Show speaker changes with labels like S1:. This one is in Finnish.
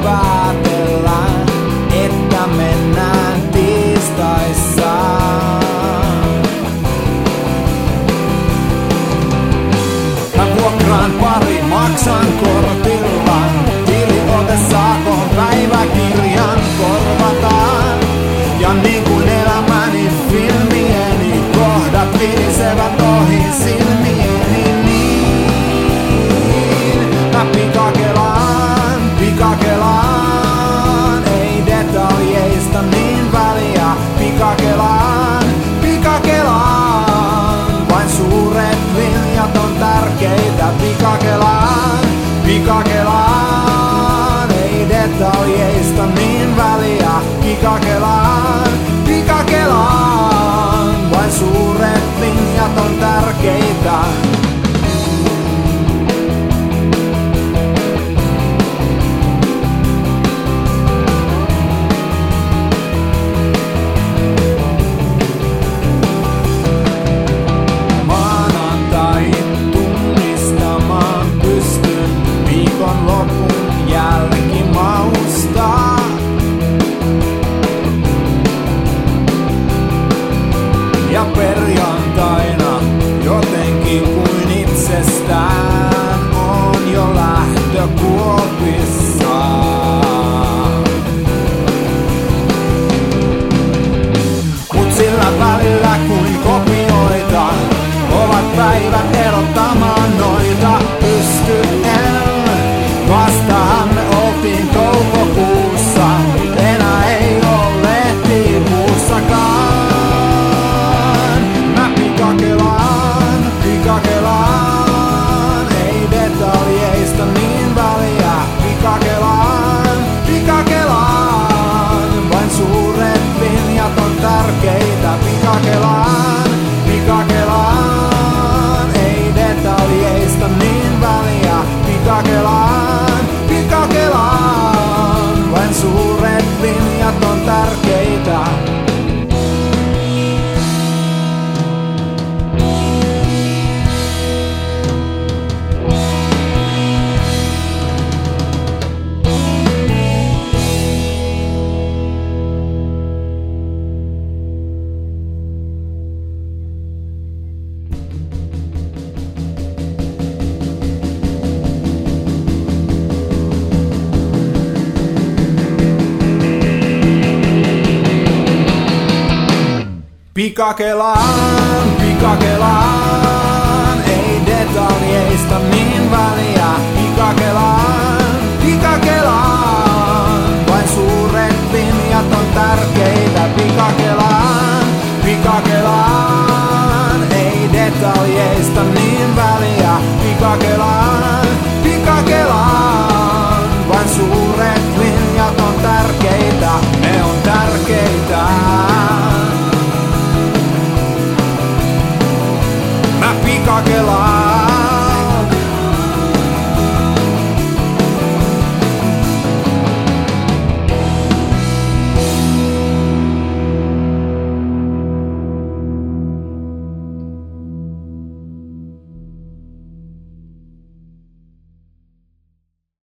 S1: päätellä, että mennään tiistaissa. Mä vuokraan pari, maksan kortilla. Tiliote saakoon päiväkirjan korvataan. Ja niin kuin elämäni filmieni kohdat virisevät ohi silmieni, niin mä pikakelaan, ei detaljeista niin väliä. Pikakelaan, vain suuret linjat on tärkeitä. Pikakelaan, ei detaljeista niin väliä. Pikakelaan, vain suuret linjat on tärkeitä. Maanantai tunnistamaan pystyn viikonlopun jälkimausta. Ja perjantaina jotenkin kuin itsestään on jo lähtökuopissa. Mut sillä välillä kuin kopioita ovat päivät erottamaan noita. Pystyen, vastahan me oltiin toukokuussa. Enää ei oo lehtipuussakaan. Pikakelaan, ei detaljeista niin väliä. Pikakelaan, vain suuret linjat on tärkeitä. Pikakelaan, ei detaljeista niin väliä. Pikakelaan, vain suuret linjat on tärkeitä. Pikakelaan, ei detaljeista niin väliä. Pikakelaan.